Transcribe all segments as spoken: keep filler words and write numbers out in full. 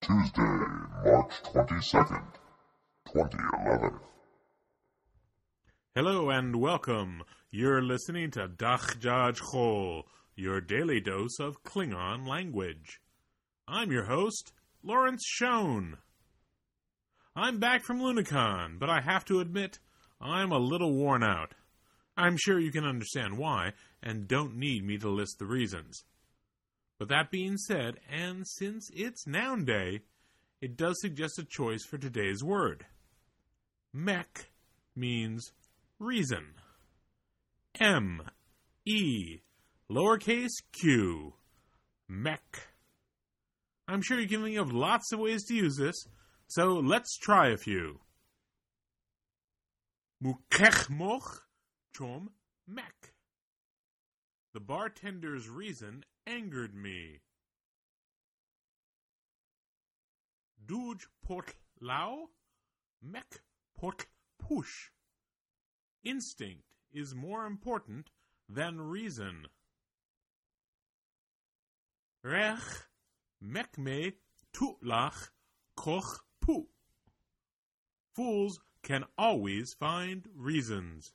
Tuesday, March twenty-second, twenty eleven. Hello and welcome. You're listening to Dach Jaj Chol, your daily dose of Klingon language. I'm your host, Lawrence Schoen. I'm back from Lunicon, but I have to admit, I'm a little worn out. I'm sure you can understand why, and don't need me to list the reasons. But that being said, and since it's Noun Day, it does suggest a choice for today's word. Mech means reason. M, E, lowercase q, mech. I'm sure you can think of lots of ways to use this, so let's try a few. Mukech moch chom mech. The bartender's reason angered me. Duj pot lao, mech pot push. Instinct is more important than reason. Rech mech me tutlach koch pu. Fools can always find reasons.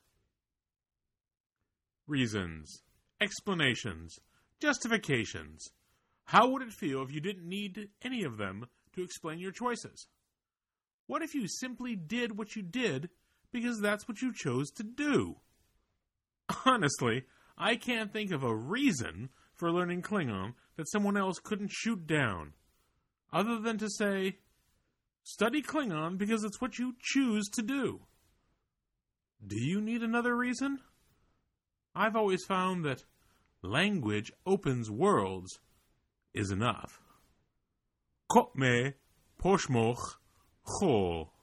Reasons, explanations, justifications. How would it feel if you didn't need any of them to explain your choices? What if you simply did what you did because that's what you chose to do? Honestly, I can't think of a reason for learning Klingon that someone else couldn't shoot down, other than to say, study Klingon because it's what you choose to do. Do you need another reason? I've always found that language opens worlds is enough. Kopme poshmoch chol.